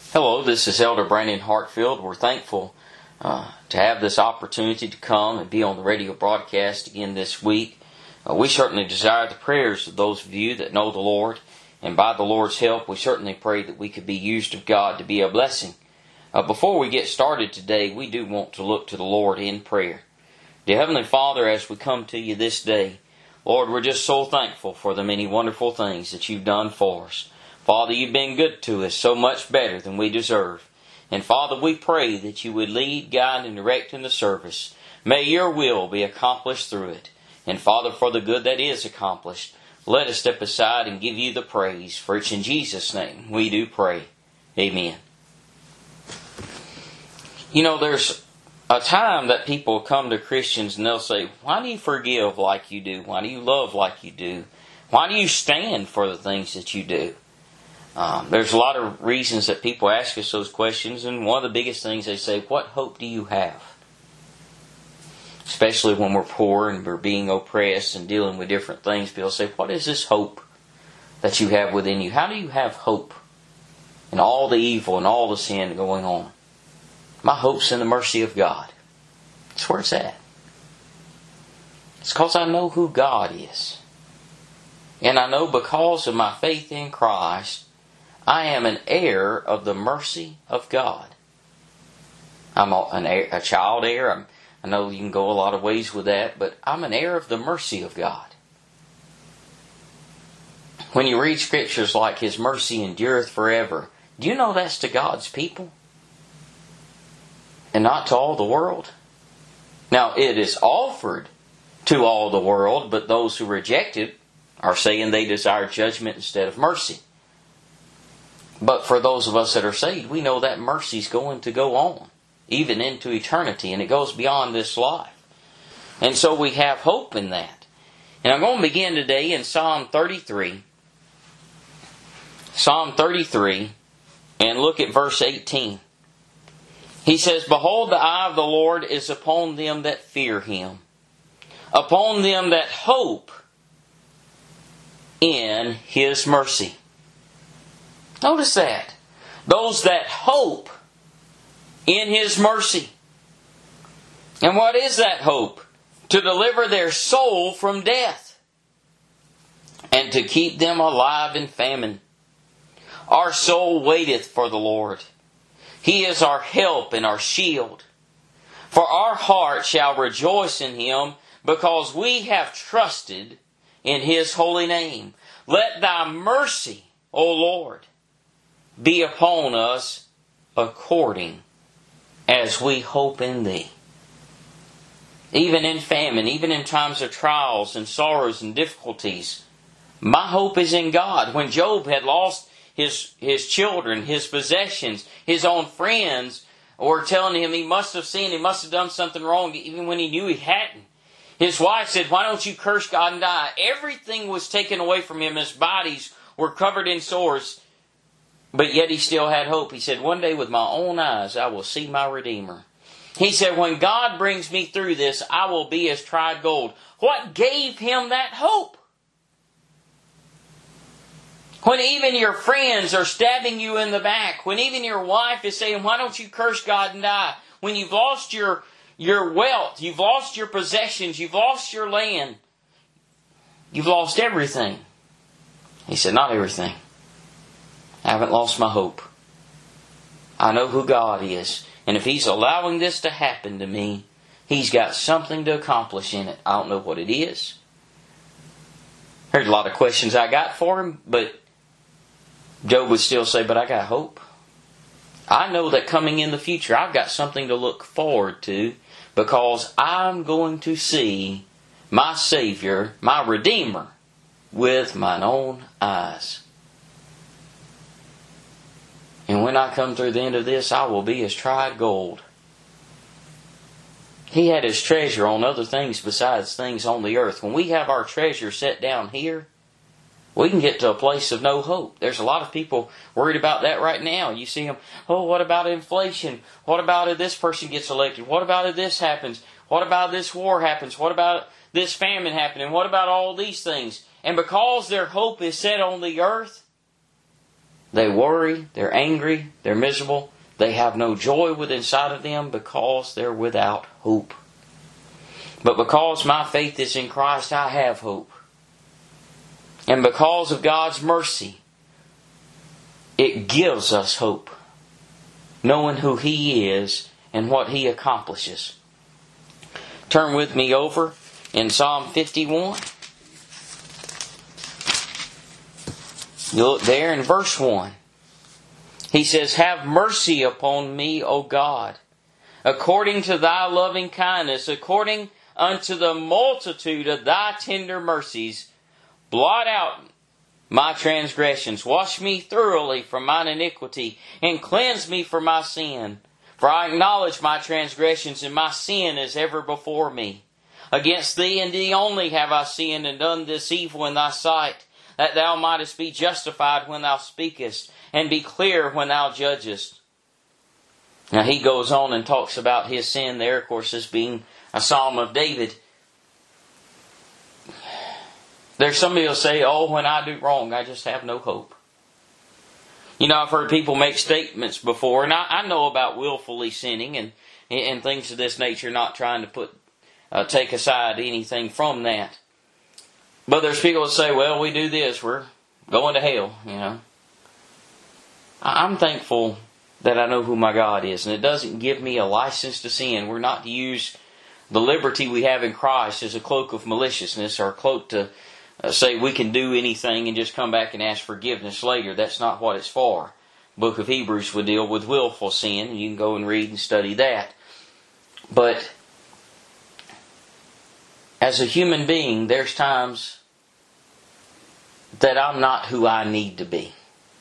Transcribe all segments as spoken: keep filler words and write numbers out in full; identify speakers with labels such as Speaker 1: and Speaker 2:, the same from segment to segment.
Speaker 1: Hello, this is Elder Brandon Hartfield. We're thankful uh, to have this opportunity to come and be on the radio broadcast again this week. Uh, we certainly desire the prayers of those of you that know the Lord, and by the Lord's help, we certainly pray that we could be used of God to be a blessing. Uh, before we get started today, we do want to look to the Lord in prayer. Dear Heavenly Father, as we come to you this day, Lord, we're just so thankful for the many wonderful things that you've done for us. Father, you've been good to us, so much better than we deserve. And Father, we pray that you would lead, guide, and direct in the service. May your will be accomplished through it. And Father, for the good that is accomplished, let us step aside and give you the praise. For it's in Jesus' name we do pray. Amen. You know, there's a time that people come to Christians and they'll say, why do you forgive like you do? Why do you love like you do? Why do you stand for the things that you do? Um, there's a lot of reasons that people ask us those questions, and one of the biggest things they say, what hope do you have? Especially when we're poor and we're being oppressed and dealing with different things, people say, what is this hope that you have within you? How do you have hope in all the evil and all the sin going on? My hope's in the mercy of God. That's where it's at. It's because I know who God is. And I know because of my faith in Christ, I am an heir of the mercy of God. I'm a, an heir, a child heir. I'm, I know you can go a lot of ways with that, but I'm an heir of the mercy of God. When you read scriptures like His mercy endureth forever, do you know that's to God's people? And not to all the world? Now, it is offered to all the world, but those who reject it are saying they desire judgment instead of mercy. But for those of us that are saved, we know that mercy is going to go on, even into eternity, and it goes beyond this life. And so we have hope in that. And I'm going to begin today in Psalm thirty-three. Psalm thirty-three, and look at verse eighteen. He says, behold, the eye of the Lord is upon them that fear Him, upon them that hope in His mercy. Notice that. Those that hope in His mercy. And what is that hope? To deliver their soul from death, and to keep them alive in famine. Our soul waiteth for the Lord. He is our help and our shield. For our heart shall rejoice in Him, because we have trusted in His holy name. Let Thy mercy, O Lord, be upon us according as we hope in Thee. Even in famine, even in times of trials and sorrows and difficulties, my hope is in God. When Job had lost his, his children, his possessions, his own friends were telling him he must have sinned, he must have done something wrong, even when he knew he hadn't. His wife said, why don't you curse God and die? Everything was taken away from him. His bodies were covered in sores. But yet he still had hope. He said, one day with my own eyes I will see my Redeemer. He said, when God brings me through this, I will be as tried gold. What gave him that hope? When even your friends are stabbing you in the back. When even your wife is saying, why don't you curse God and die? When you've lost your, your wealth, you've lost your possessions, you've lost your land. You've lost everything. He said, not everything. I haven't lost my hope. I know who God is. And if He's allowing this to happen to me, He's got something to accomplish in it. I don't know what it is. There's a lot of questions I got for him, but Job would still say, but I got hope. I know that coming in the future, I've got something to look forward to, because I'm going to see my Savior, my Redeemer, with mine own eyes. And when I come through the end of this, I will be as tried gold. He had His treasure on other things besides things on the earth. When we have our treasure set down here, we can get to a place of no hope. There's a lot of people worried about that right now. You see them, oh, what about inflation? What about if this person gets elected? What about if this happens? What about this war happens? What about this famine happening? What about all these things? And because their hope is set on the earth, They worry, they're angry, they're miserable. They have no joy within inside of them because they're without hope. But because my faith is in Christ, I have hope. And because of God's mercy, it gives us hope, knowing who He is and what He accomplishes. Turn with me over in Psalm fifty-one. You look there in verse one. He says, "Have mercy upon me, O God, according to Thy loving kindness, according unto the multitude of Thy tender mercies. Blot out my transgressions. Wash me thoroughly from mine iniquity, and cleanse me from my sin. For I acknowledge my transgressions, and my sin is ever before me. Against Thee and Thee only have I sinned, and done this evil in Thy sight, that Thou mightest be justified when Thou speakest, and be clear when Thou judgest." Now he goes on and talks about his sin there, of course, as being a Psalm of David. There's somebody who'll say, "Oh, when I do wrong, I just have no hope." You know, I've heard people make statements before, and I, I know about willfully sinning and and things of this nature, not trying to put uh, take aside anything from that. But there's people that say, "Well, we do this, we're going to hell," you know. I'm thankful that I know who my God is, and it doesn't give me a license to sin. We're not to use the liberty we have in Christ as a cloak of maliciousness, or a cloak to uh, say we can do anything and just come back and ask forgiveness later. That's not what it's for. The book of Hebrews would deal with willful sin, and you can go and read and study that. But as a human being, there's times that I'm not who I need to be.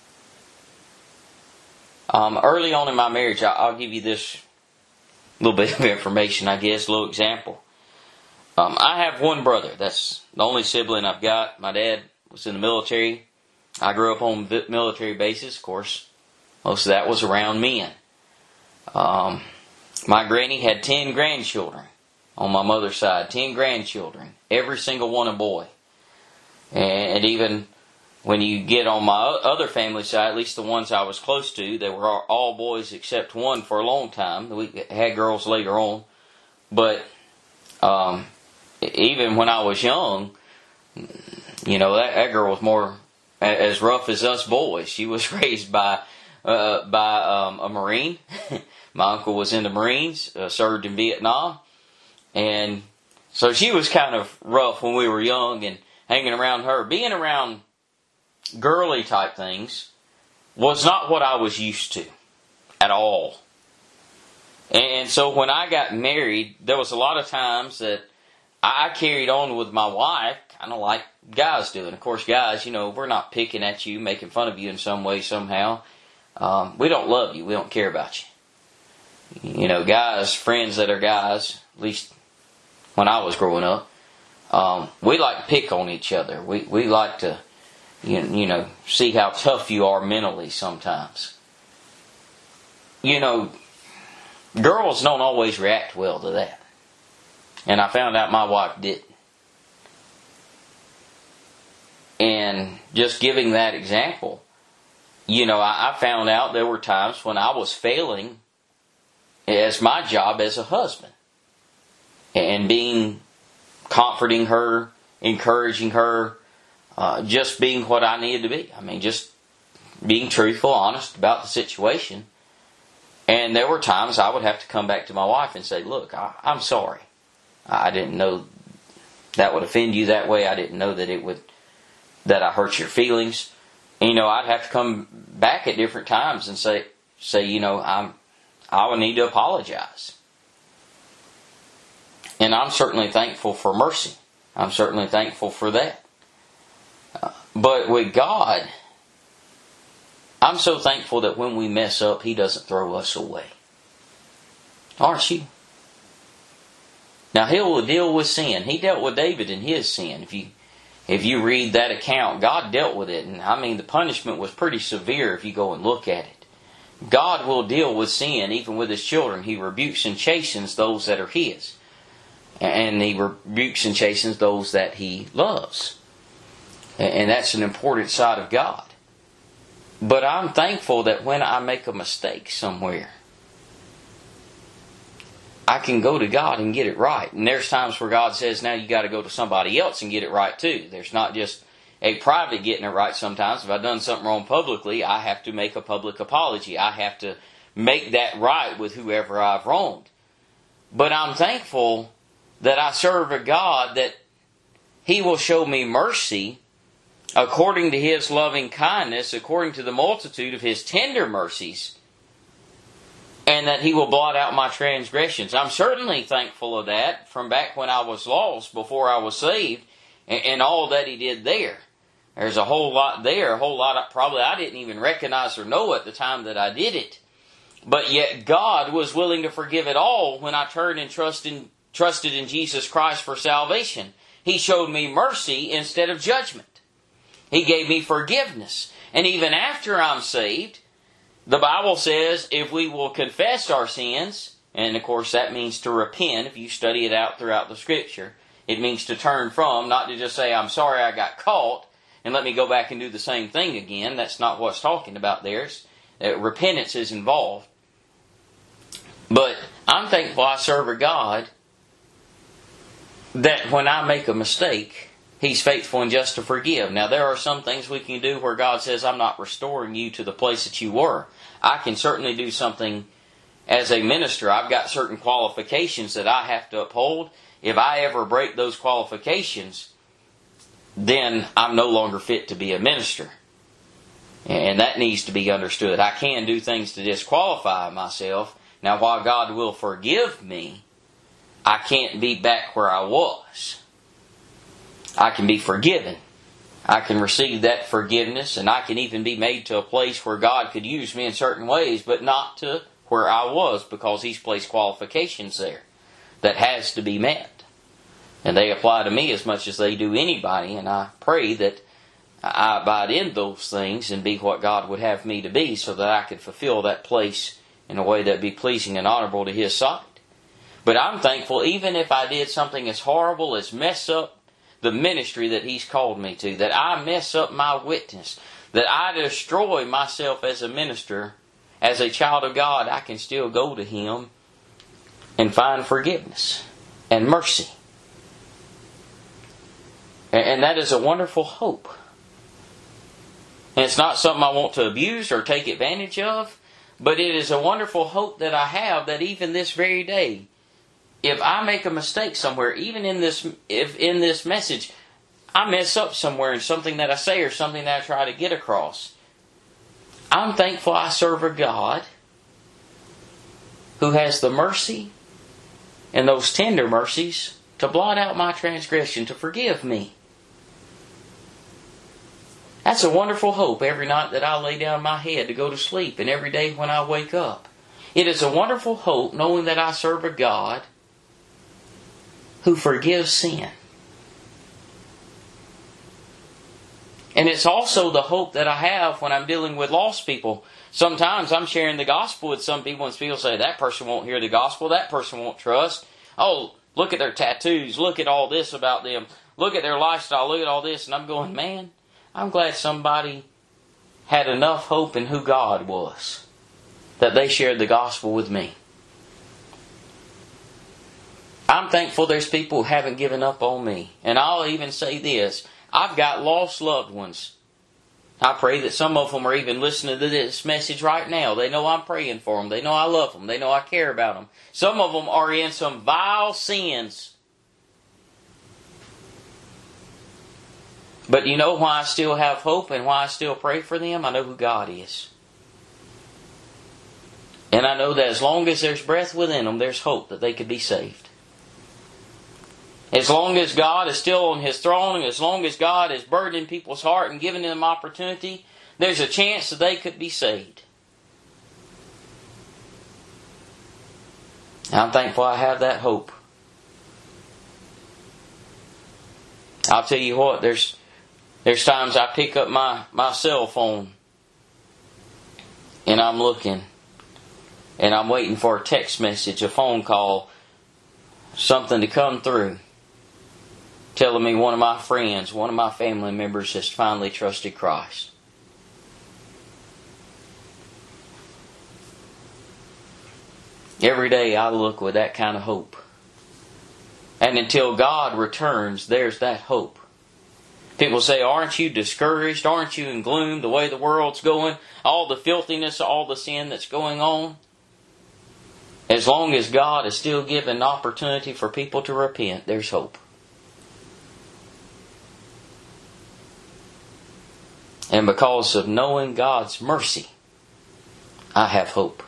Speaker 1: Um, early on in my marriage, I'll give you this little bit of information, I guess, a little example. Um, I have one brother. That's the only sibling I've got. My dad was in the military. I grew up on military bases, of course. Most of that was around men. Um, my granny had ten grandchildren on my mother's side. Ten grandchildren. Every single one a boy. And even when you get on my other family side, at least the ones I was close to, they were all boys except one for a long time. We had girls later on. But um, even when I was young, you know, that, that girl was more as rough as us boys. She was raised by uh, by um, a Marine. My uncle was in the Marines, uh, served in Vietnam. And so she was kind of rough when we were young, and hanging around her. Being around girly type things was not what I was used to at all. And so when I got married, there was a lot of times that I carried on with my wife, kind of like guys do. And of course, guys, you know, we're not picking at you, making fun of you in some way, somehow. Um, we don't love you. We don't care about you. You know, guys, friends that are guys, at least when I was growing up, um, we like to pick on each other. We we like to, you, you know, see how tough you are mentally sometimes. You know, girls don't always react well to that. And I found out my wife didn't. And just giving that example, you know, I, I found out there were times when I was failing as my job as a husband. And being, comforting her, encouraging her, uh, just being what I needed to be. I mean, just being truthful, honest about the situation. And there were times I would have to come back to my wife and say, look, I, I'm sorry. I didn't know that would offend you that way. I didn't know that it would, that I hurt your feelings. And, you know, I'd have to come back at different times and say, say, you know, I'm, I would need to apologize. And I'm certainly thankful for mercy. I'm certainly thankful for that. Uh, but with God, I'm so thankful that when we mess up, He doesn't throw us away. Aren't you? Now, He will deal with sin. He dealt with David in his sin. If you if you read that account, God dealt with it. And I mean, the punishment was pretty severe if you go and look at it. God will deal with sin, even with His children. He rebukes and chastens those that are His. And He rebukes and chastens those that He loves. And that's an important side of God. But I'm thankful that when I make a mistake somewhere, I can go to God and get it right. And there's times where God says, now you got to go to somebody else and get it right too. There's not just a private getting it right sometimes. If I've done something wrong publicly, I have to make a public apology. I have to make that right with whoever I've wronged. But I'm thankful that I serve a God that He will show me mercy according to His loving kindness, according to the multitude of His tender mercies, and that He will blot out my transgressions. I'm certainly thankful of that from back when I was lost, before I was saved, and, and all that He did there. There's a whole lot there, a whole lot of, probably I didn't even recognize or know at the time that I did it. But yet God was willing to forgive it all when I turned and trusted in, trusted in Jesus Christ for salvation. He showed me mercy instead of judgment. He gave me forgiveness. And even after I'm saved, the Bible says if we will confess our sins, and of course that means to repent, if you study it out throughout the Scripture, it means to turn from, not to just say, I'm sorry I got caught, and let me go back and do the same thing again. That's not what it's talking about there. Uh, repentance is involved. But I'm thankful I serve a God that when I make a mistake, He's faithful and just to forgive. Now, there are some things we can do where God says, I'm not restoring you to the place that you were. I can certainly do something as a minister. I've got certain qualifications that I have to uphold. If I ever break those qualifications, then I'm no longer fit to be a minister. And that needs to be understood. I can do things to disqualify myself. Now, while God will forgive me, I can't be back where I was. I can be forgiven. I can receive that forgiveness, and I can even be made to a place where God could use me in certain ways, but not to where I was, because He's placed qualifications there that has to be met. And they apply to me as much as they do anybody, and I pray that I abide in those things and be what God would have me to be, so that I could fulfill that place in a way that would be pleasing and honorable to His sight. But I'm thankful, even if I did something as horrible as mess up the ministry that He's called me to, that I mess up my witness, that I destroy myself as a minister, as a child of God, I can still go to Him and find forgiveness and mercy. And that is a wonderful hope. And it's not something I want to abuse or take advantage of, but it is a wonderful hope that I have, that even this very day, if I make a mistake somewhere, even in this, if in this message, I mess up somewhere in something that I say or something that I try to get across, I'm thankful I serve a God who has the mercy and those tender mercies to blot out my transgression, to forgive me. That's a wonderful hope every night that I lay down my head to go to sleep, and every day when I wake up. It is a wonderful hope knowing that I serve a God who forgives sin. And it's also the hope that I have when I'm dealing with lost people. Sometimes I'm sharing the gospel with some people, and people say, that person won't hear the gospel, that person won't trust. Oh, look at their tattoos, look at all this about them, look at their lifestyle, look at all this. And I'm going, man, I'm glad somebody had enough hope in who God was, that they shared the gospel with me. I'm thankful there's people who haven't given up on me. And I'll even say this, I've got lost loved ones. I pray that some of them are even listening to this message right now. They know I'm praying for them. They know I love them. They know I care about them. Some of them are in some vile sins. But you know why I still have hope and why I still pray for them? I know who God is. And I know that as long as there's breath within them, there's hope that they could be saved. As long as God is still on His throne, and as long as God is burdening people's heart and giving them opportunity, there's a chance that they could be saved. I'm thankful I have that hope. I'll tell you what, there's there's times I pick up my, my cell phone and I'm looking and I'm waiting for a text message, a phone call, something to come through, telling me one of my friends, one of my family members has finally trusted Christ. Every day I look with that kind of hope. And until God returns, there's that hope. People say, aren't you discouraged? Aren't you in gloom the way the world's going? All the filthiness, all the sin that's going on? As long as God is still giving an opportunity for people to repent, there's hope. And because of knowing God's mercy, I have hope.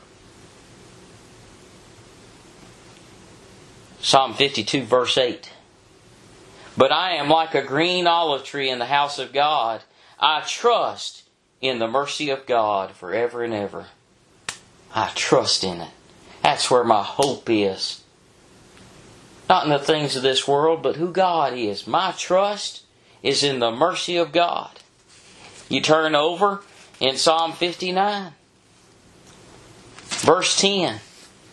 Speaker 1: Psalm fifty-two verse eight. But I am like a green olive tree in the house of God. I trust in the mercy of God forever and ever. I trust in it. That's where my hope is. Not in the things of this world, but who God is. My trust is in the mercy of God. You turn over in Psalm fifty-nine. Verse ten.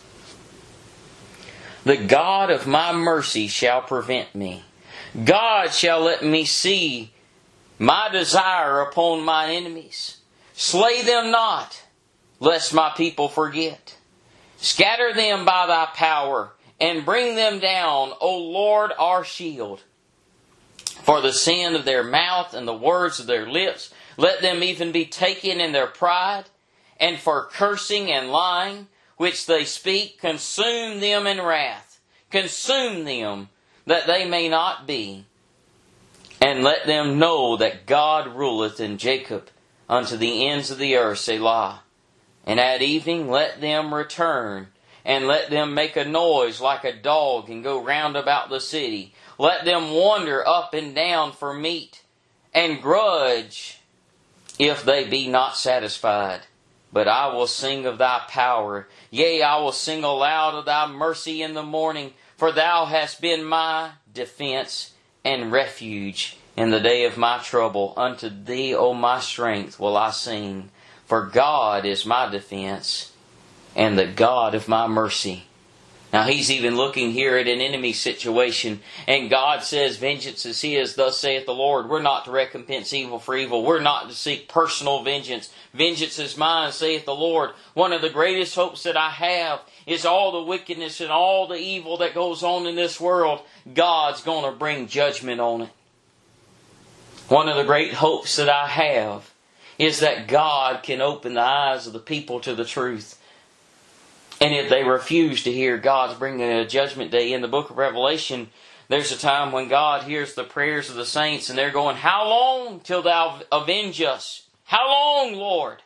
Speaker 1: The God of my mercy shall prevent me. God shall let me see my desire upon mine enemies. Slay them not, lest my people forget. Scatter them by thy power, and bring them down, O Lord our shield. For the sin of their mouth and the words of their lips, let them even be taken in their pride, and for cursing and lying, which they speak, consume them in wrath. Consume them, that they may not be. And let them know that God ruleth in Jacob unto the ends of the earth, Selah. And at evening let them return, and let them make a noise like a dog, and go round about the city. Let them wander up and down for meat, and grudge if they be not satisfied. But I will sing of thy power. Yea, I will sing aloud of thy mercy in the morning. For thou hast been my defense and refuge in the day of my trouble. Unto thee, O my strength, will I sing. For God is my defense and the God of my mercy. Now he's even looking here at an enemy situation. And God says, vengeance is his, thus saith the Lord. We're not to recompense evil for evil. We're not to seek personal vengeance. Vengeance is mine, saith the Lord. One of the greatest hopes that I have is all the wickedness and all the evil that goes on in this world. God's going to bring judgment on it. One of the great hopes that I have is that God can open the eyes of the people to the truth. And if they refuse to hear, God's bringing a judgment day. In the book of Revelation, there's a time when God hears the prayers of the saints and they're going, how long till thou avenge us? How long, Lord?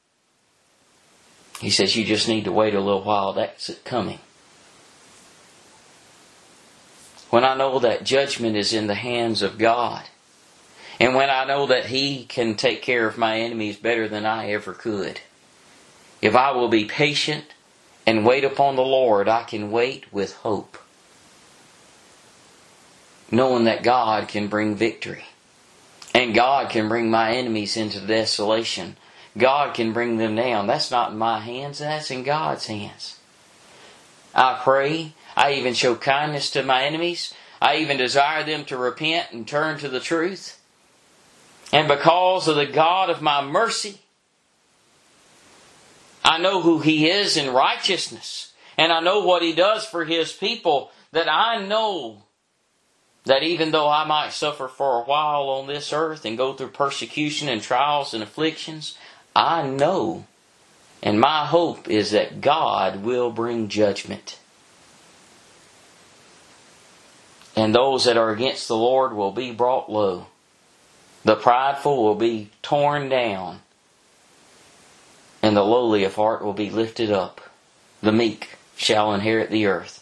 Speaker 1: He says, you just need to wait a little while. That's coming. When I know that judgment is in the hands of God, and when I know that He can take care of my enemies better than I ever could, if I will be patient and wait upon the Lord, I can wait with hope, knowing that God can bring victory. And God can bring my enemies into desolation. God can bring them down. That's not in my hands, that's in God's hands. I pray. I even show kindness to my enemies. I even desire them to repent and turn to the truth. And because of the God of my mercy, I know who He is in righteousness. And I know what He does for His people. That I know that even though I might suffer for a while on this earth and go through persecution and trials and afflictions, I know, and my hope is that God will bring judgment. And those that are against the Lord will be brought low. The prideful will be torn down. And the lowly of heart will be lifted up. The meek shall inherit the earth.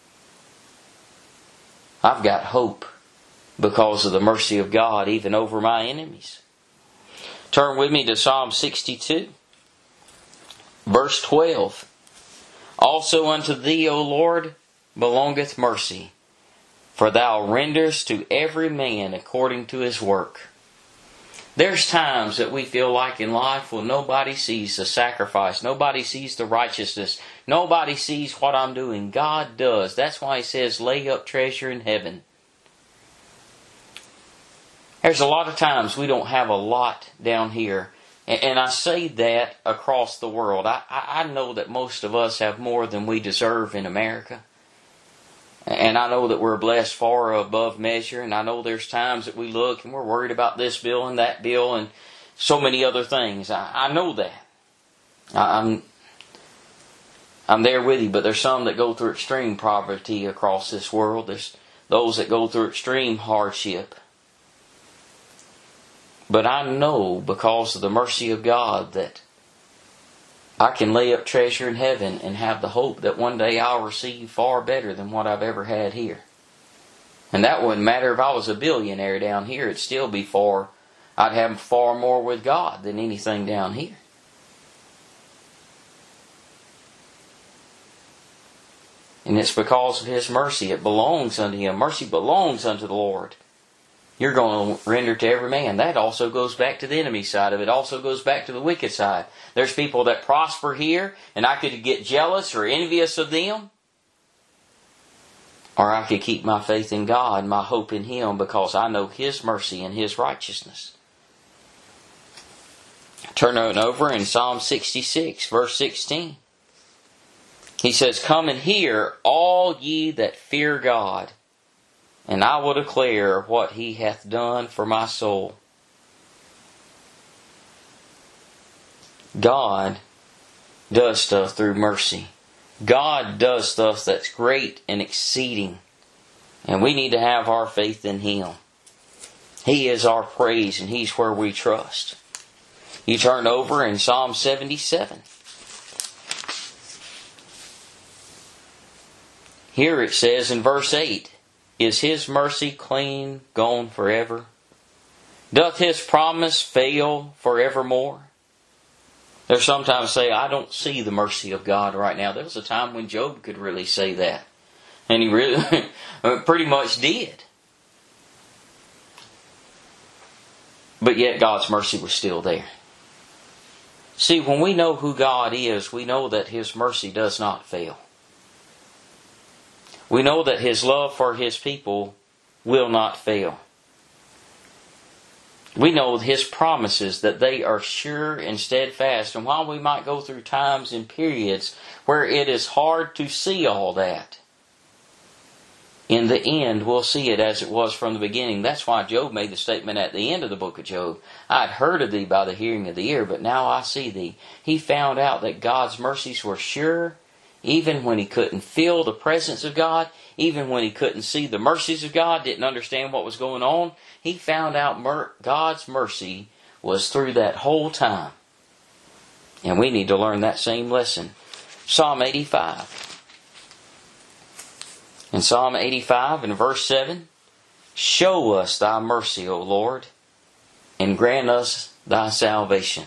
Speaker 1: I've got hope because of the mercy of God even over my enemies. Turn with me to Psalm sixty-two, verse twelve. Also unto thee, O Lord, belongeth mercy, for thou renderest to every man according to his work. There's times that we feel like in life, well, nobody sees the sacrifice. Nobody sees the righteousness. Nobody sees what I'm doing. God does. That's why He says, lay up treasure in heaven. There's a lot of times we don't have a lot down here. And, and I say that across the world. I, I know that most of us have more than we deserve in America. And I know that we're blessed far above measure. And I know there's times that we look and we're worried about this bill and that bill and so many other things. I, I know that. I, I'm I'm there with you, but there's some that go through extreme poverty across this world. There's those that go through extreme hardship. But I know because of the mercy of God that I can lay up treasure in heaven and have the hope that one day I'll receive far better than what I've ever had here. And that wouldn't matter if I was a billionaire down here. It'd still be far, I'd have far more with God than anything down here. And it's because of His mercy. It belongs unto Him. Mercy belongs unto the Lord. You're going to render to every man. That also goes back to the enemy side of it. It also goes back to the wicked side. There's people that prosper here, and I could get jealous or envious of them. Or I could keep my faith in God, my hope in Him, because I know His mercy and His righteousness. Turn it over in Psalm sixty-six, verse sixteen. He says, "Come and hear, all ye that fear God, and I will declare what He hath done for my soul." God does stuff through mercy. God does stuff that's great and exceeding. And we need to have our faith in Him. He is our praise and He's where we trust. You turn over in Psalm seventy-seven. Here it says in verse eight, "Is His mercy clean gone forever? Doth His promise fail forevermore?" There's sometimes say, "I don't see the mercy of God right now." There was a time when Job could really say that. And he really pretty much did. But yet God's mercy was still there. See, when we know who God is, we know that His mercy does not fail. We know that His love for His people will not fail. We know His promises, that they are sure and steadfast. And while we might go through times and periods where it is hard to see all that, in the end we'll see it as it was from the beginning. That's why Job made the statement at the end of the book of Job, "I had heard of thee by the hearing of the ear, but now I see thee." He found out that God's mercies were sure, even when he couldn't feel the presence of God, even when he couldn't see the mercies of God, didn't understand what was going on. He found out mer- God's mercy was through that whole time. And we need to learn that same lesson. Psalm eighty-five. In Psalm eighty-five, in verse seven, "Show us thy mercy, O Lord, and grant us thy salvation."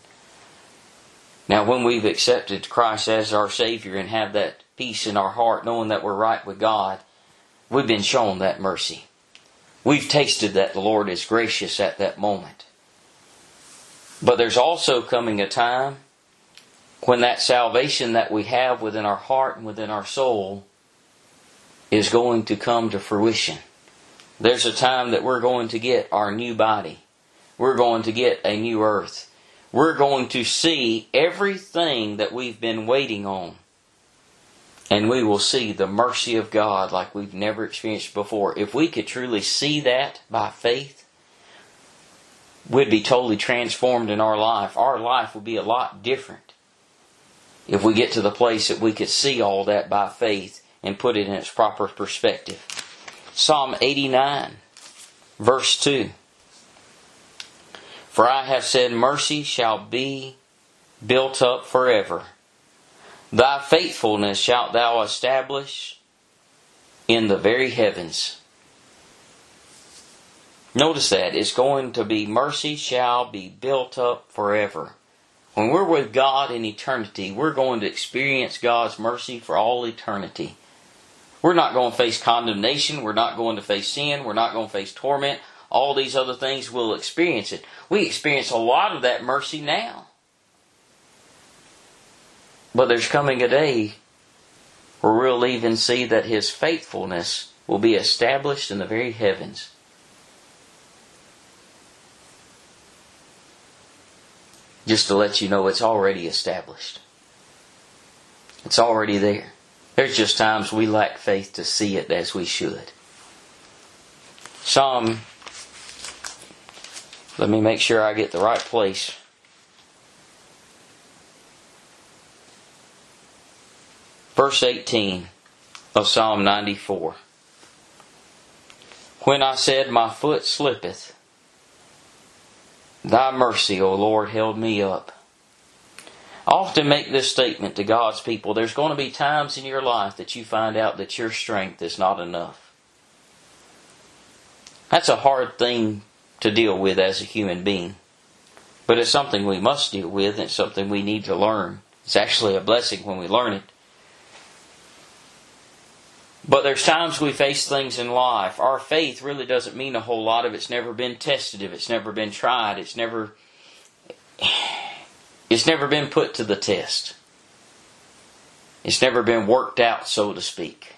Speaker 1: Now, when we've accepted Christ as our Savior and have that peace in our heart, knowing that we're right with God, we've been shown that mercy. We've tasted that the Lord is gracious at that moment. But there's also coming a time when that salvation that we have within our heart and within our soul is going to come to fruition. There's a time that we're going to get our new body. We're going to get a new earth. We're going to see everything that we've been waiting on. And we will see the mercy of God like we've never experienced before. If we could truly see that by faith, we'd be totally transformed in our life. Our life would be a lot different if we get to the place that we could see all that by faith and put it in its proper perspective. Psalm eighty-nine, verse two. "For I have said, mercy shall be built up forever. Thy faithfulness shalt thou establish in the very heavens." Notice that. It's going to be mercy shall be built up forever. When we're with God in eternity, we're going to experience God's mercy for all eternity. We're not going to face condemnation. We're not going to face sin. We're not going to face torment. All these other things, we'll experience it. We experience a lot of that mercy now. But there's coming a day where we'll even see that His faithfulness will be established in the very heavens. just to let you know it's already established. It's already there. There's just times we lack faith to see it as we should. Psalm, let me make sure I get the right place. Verse eighteen of Psalm ninety-four. When I said, my foot slippeth, thy mercy, O Lord, held me up. I often make this statement to God's people. There's going to be times in your life that you find out that your strength is not enough. That's a hard thing to deal with as a human being. But it's something we must deal with, and it's something we need to learn. It's actually a blessing when we learn it. But there's times we face things in life. Our faith really doesn't mean a whole lot if it's never been tested, if it's never been tried, it's never it's never been put to the test. It's never been worked out, so to speak.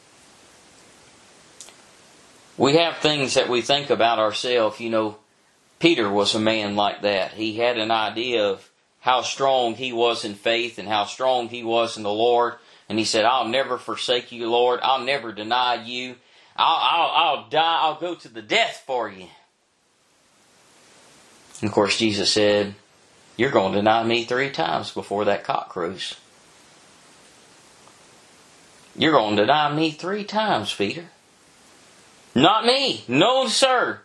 Speaker 1: We have things that we think about ourselves. You know, Peter was a man like that. He had an idea of how strong he was in faith and how strong he was in the Lord. And he said, I'll never forsake you, Lord. I'll never deny you. I'll, I'll, I'll die. I'll go to the death for you. And of course, Jesus said, you're going to deny me three times before that cock crows. You're going to deny me three times, Peter. Not me. No, sir.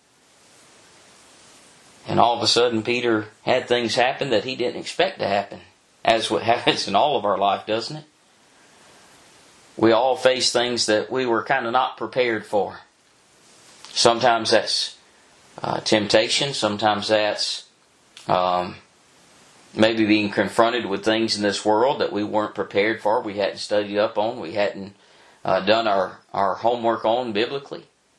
Speaker 1: And all of a sudden, Peter had things happen that he didn't expect to happen. As what happens in all of our life, doesn't it? We all face things that we were kind of not prepared for. Sometimes that's uh, temptation. Sometimes that's um, maybe being confronted with things in this world that we weren't prepared for. We hadn't studied up on. We hadn't uh, done our, our homework on biblically.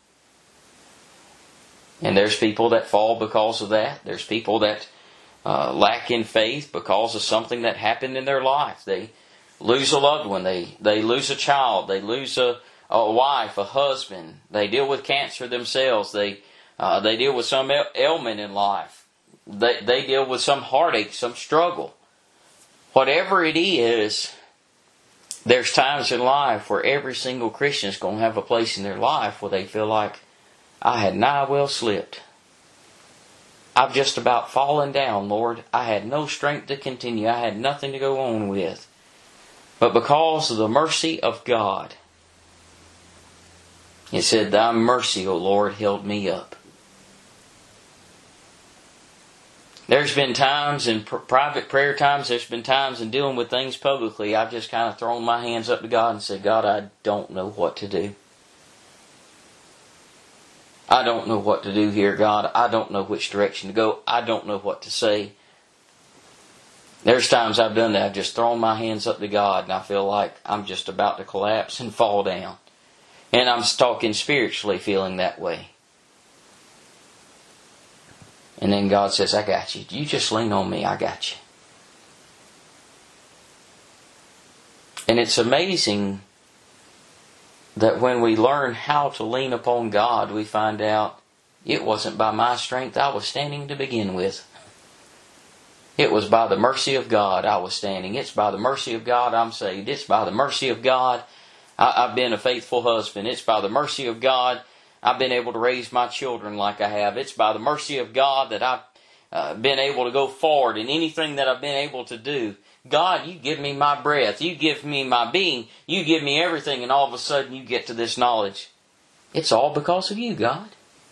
Speaker 1: And there's people that fall because of that. There's people that uh, lack in faith because of something that happened in their life. They lose a loved one, they, they lose a child, they lose a, a wife, a husband, they deal with cancer themselves, they uh, they deal with some ailment in life, they, they deal with some heartache, some struggle. Whatever it is, there's times in life where every single Christian is going to have a place in their life where they feel like, I had nigh well slipped. I've just about fallen down, Lord. I had no strength to continue. I had nothing to go on with. But because of the mercy of God, it said, thy mercy, O Lord, held me up. There's been times in pr- private prayer times, there's been times in dealing with things publicly, I've just kind of thrown my hands up to God and said, God, I don't know what to do. I don't know what to do here, God. I don't know which direction to go. I don't know what to say. There's times I've done that. I've just thrown my hands up to God and I feel like I'm just about to collapse and fall down. And I'm talking spiritually feeling that way. And then God says, I got you. You just lean on me. I got you. And it's amazing that when we learn how to lean upon God, we find out it wasn't by my strength I was standing to begin with. It was by the mercy of God I was standing. It's by the mercy of God I'm saved. It's by the mercy of God I, I've been a faithful husband. It's by the mercy of God I've been able to raise my children like I have. It's by the mercy of God that I've uh, been able to go forward in anything that I've been able to do. God, you give me my breath. You give me my being. You give me everything, and all of a sudden you get to this knowledge. It's all because of you, God.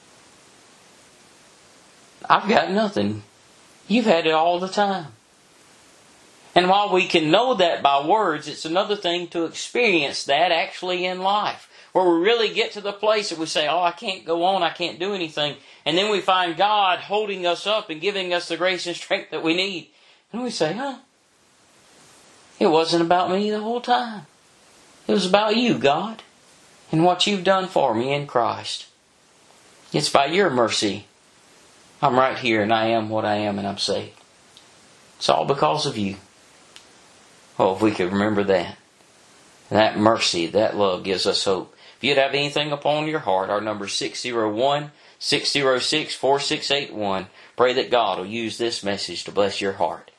Speaker 1: I've got nothing. You've had it all the time. And while we can know that by words, it's another thing to experience that actually in life. Where we really get to the place that we say, oh, I can't go on, I can't do anything. And then we find God holding us up and giving us the grace and strength that we need. And we say, huh? It wasn't about me the whole time. It was about you, God, and what you've done for me in Christ. It's by your mercy I'm right here and I am what I am and I'm saved. It's all because of you. Oh, if we could remember that. That mercy, that love gives us hope. If you'd have anything upon your heart, our number is six oh one, six oh six, four six eight one. Pray that God will use this message to bless your heart.